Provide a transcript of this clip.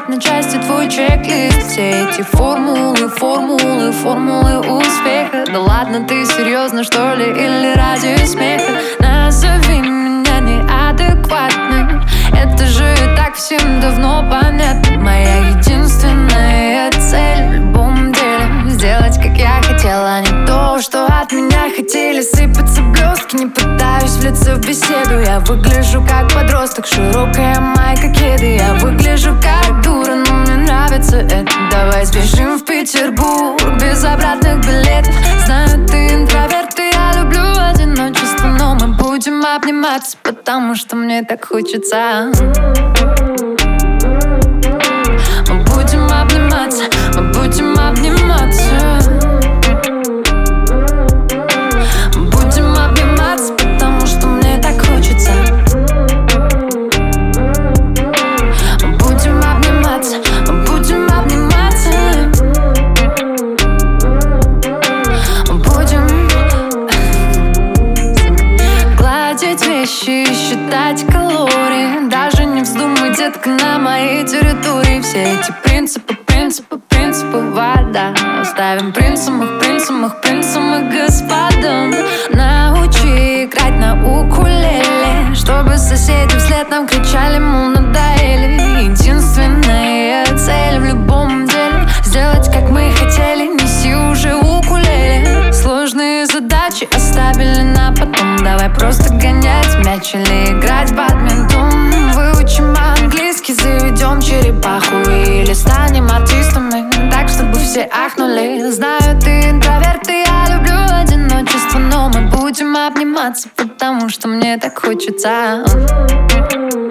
разорвать на части твой чек-лист. Все эти формулы успеха. Да ладно, ты серьезно, что ли, или ради смеха? Назови меня неадекватной, это же и так всем давно понятно. Моя единственная цель в любом деле сделать, как я хотела, а не то, что от меня хотели. Сыпятся блестки, не пытаюсь влиться в беседу. Я выгляжу как подросток, широкая майка, кеды. Я выгляжу как дура, но мне нравится это. Давай сбежим в Петербург без обратных билетов. Знаю, ты интроверт, и я люблю одиночество, но мы будем обниматься, потому что мне так хочется. Мы будем обниматься, мы будем обниматься. Будем обниматься, потому что мне так хочется. Будем обниматься, будем обниматься. Будем гладить вещи и считать калории. Даже не вздумай, детка, на моей территории. Все эти принципы, вода. Оставим принцам и господам. Научи играть на укулеле, чтобы соседи вслед нам кричали, мол, надоели. Единственная цель в любом деле сделать, как мы хотели. Неси уже укулеле. Сложные задачи оставили на потом. Давай просто гонять мяч или играть в бадминтон. Выучим английский, заведем черепаху или станем артистами, так, чтобы все ахнули. Знаю, ты интроверт, и я люблю одиночество, но мы будем обниматься, потому что мне так хочется.